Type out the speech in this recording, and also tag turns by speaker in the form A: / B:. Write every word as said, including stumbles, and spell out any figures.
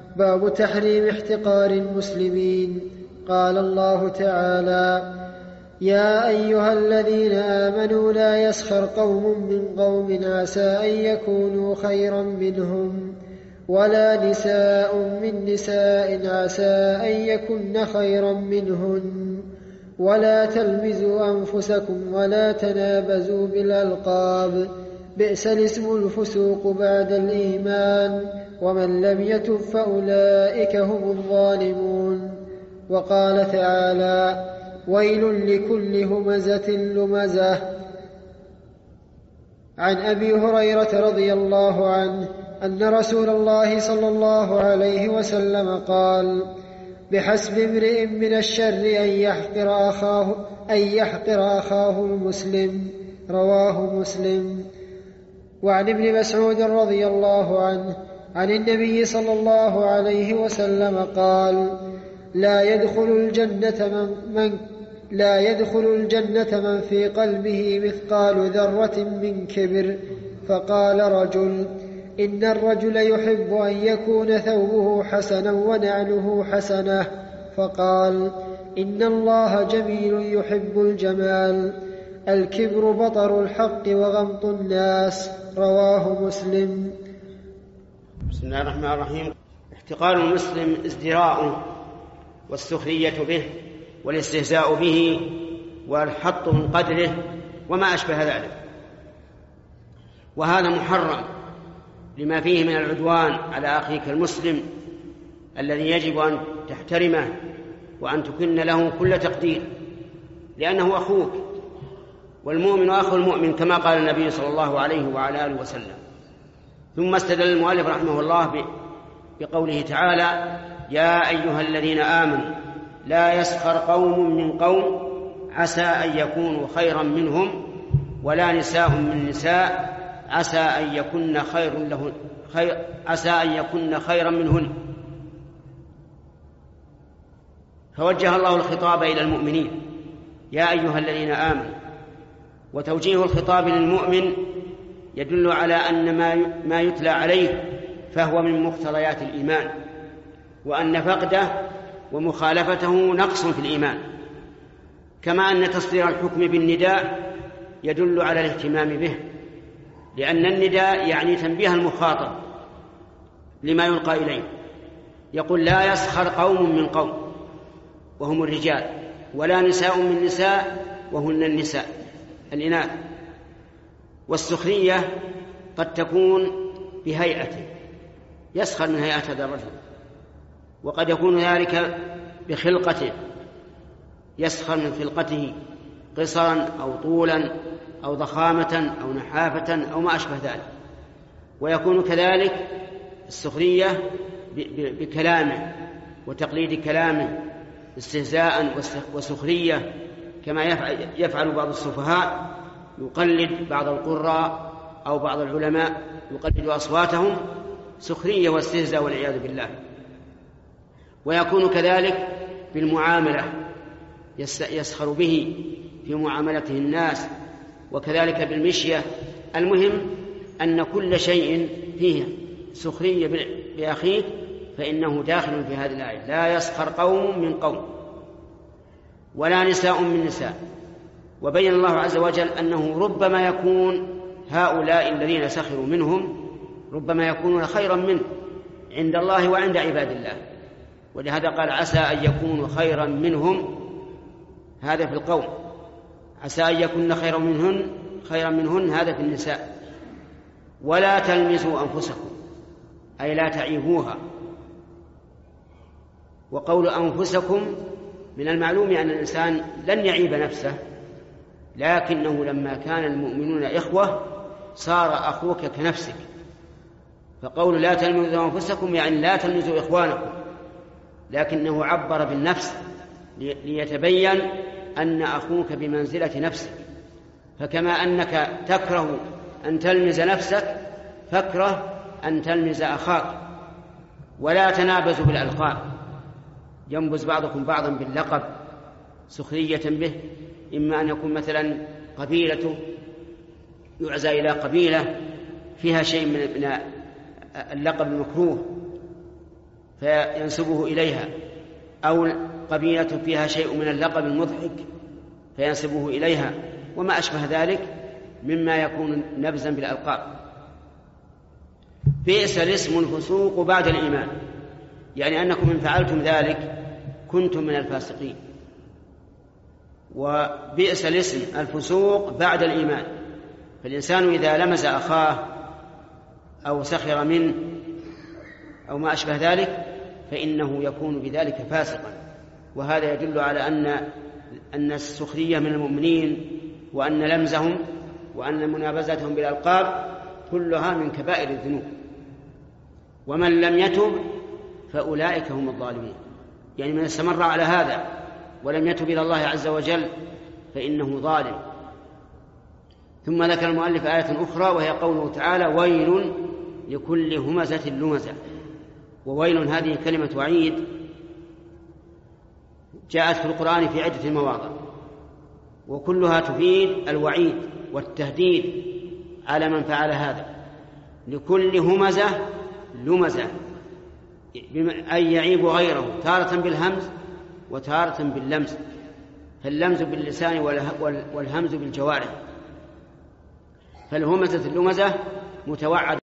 A: باب تحريم احتقار المسلمين. قال الله تعالى: يا أيها الذين آمنوا لا يسخر قوم من قوم عسى أن يكونوا خيرا منهم ولا نساء من نساء عسى أن يكن خيرا منهن ولا تلمزوا أنفسكم ولا تنابزوا بالألقاب بئس الاسم الفسوق بعد الإيمان ومن لم يتب فأولئك هم الظالمون. وقال تعالى: ويل لكل همزة لمزة. عن أبي هريرة رضي الله عنه أن رسول الله صلى الله عليه وسلم قال: بحسب امرئ من الشر أن يحقر أخاه, أن يحقر أخاه المسلم. رواه مسلم. وعن ابن مسعود رضي الله عنه عن النبي صلى الله عليه وسلم قال: لا يدخل الجنة من, من لا يدخل الجنة من في قلبه مثقال ذرة من كبر. فقال رجل: إن الرجل يحب أن يكون ثوبه حسنا ونعله حسنة. فقال: إن الله جميل يحب الجمال. الكبر بطر الحق وغمط الناس. رواه مسلم.
B: بسم الله الرحمن الرحيم. احتقار المسلم ازدراء والسخرية به والاستهزاء به والحط من قدره وما أشبه ذلك، وهذا محرم لما فيه من العدوان على أخيك المسلم الذي يجب أن تحترمه وأن تكن له كل تقدير، لأنه أخوك، والمؤمن أخو المؤمن كما قال النبي صلى الله عليه وعلى آله وسلم. ثم استدل المؤلف رحمه الله بقوله تعالى: يا أيها الذين آمنوا لا يسخر قوم من قوم عسى أن يكونوا خيرا منهم ولا نساء من نساء عسى أن يكن خير لهن خير عسى أن يكن خيرا منهن. فوجه الله الخطاب إلى المؤمنين: يا أيها الذين آمنوا. وتوجيه الخطاب للمؤمن يدل على أن ما يتلى عليه فهو من مقتضيات الإيمان، وأن فقده ومخالفته نقص في الإيمان، كما أن تصدير الحكم بالنداء يدل على الاهتمام به، لأن النداء يعني تنبيه المخاطب لما يلقى إليه. يقول: لا يسخر قوم من قوم، وهم الرجال، ولا نساء من نساء، وهن النساء الإناث. والسخرية قد تكون بهيئته، يسخر من هيئة هذا الرجل، وقد يكون ذلك بخلقته، يسخر من خلقته قصرا أو طولا أو ضخامة أو نحافة أو ما أشبه ذلك. ويكون كذلك السخرية بكلامه وتقليد كلامه، استهزاء وسخرية، كما يفعل بعض السفهاء، يقلد بعض القراء أو بعض العلماء يقلد أصواتهم سخرية واستهزاء والعياذ بالله. ويكون كذلك بالمعاملة، يسخر به في معاملته الناس، وكذلك بالمشية. المهم أن كل شيء فيه سخرية بأخيك فإنه داخل في هذه الآية: لا يسخر قوم من قوم ولا نساء من نساء. وبين الله عز وجل أنه ربما يكون هؤلاء الذين سخروا منهم ربما يكونون خيرا منه عند الله وعند عباد الله، ولهذا قال: عسى أن يكونوا خيرا منهم. هذا في القوم، عسى أن يكون خيرا منهن خيرا منهن هذا في النساء. ولا تلمزوا أنفسكم، أي لا تعيبوها. وقول أنفسكم من المعلوم أن الإنسان لن يعيب نفسه، لكنه لما كان المؤمنون إخوة صار أخوك كنفسك. فقول لا تلمزوا أنفسكم يعني لا تلمزوا إخوانكم، لكنه عبر بالنفس ليتبين أن أخوك بمنزلة نفسك. فكما أنك تكره أن تلمز نفسك فاكره أن تلمز أخاك. ولا تنابزوا بالألقاب، ينبز بعضكم بعضا باللقب سخرية به، إما أن يكون مثلا قبيلة يعزى إلى قبيلة فيها شيء من اللقب المكروه، فينسبه إليها، أو قبيلة فيها شيء من اللقب المضحك فينسبه إليها، وما أشبه ذلك مما يكون نبزا بالألقاب. بئس الاسم الفسوق بعد الإيمان، يعني أنكم إن فعلتم ذلك كنتم من الفاسقين. وبئس الاسم الفسوق بعد الإيمان، فالإنسان إذا لمز أخاه أو سخر منه أو ما أشبه ذلك فإنه يكون بذلك فاسقا. وهذا يدل على أن أن السخرية من المؤمنين وأن لمزهم وأن منابزتهم بالألقاب كلها من كبائر الذنوب. ومن لم يتب فأولئك هم الظالمون، يعني من استمر على هذا ولم يتب إلى الله عز وجل فإنه ظالم. ثم ذكر المؤلف آية أخرى وهي قوله تعالى: ويل لكل همزة لمزة. وويل هذه كلمة وعيد جاءت في القرآن في عدة مواضع، وكلها تفيد الوعيد والتهديد على من فعل هذا. لكل همزة لمزة، أي يعيب غيره، تارة بالهمز وتارة باللمز، فاللمز باللسان والهمز بالجوارح. فالهمزة اللمزة متوعد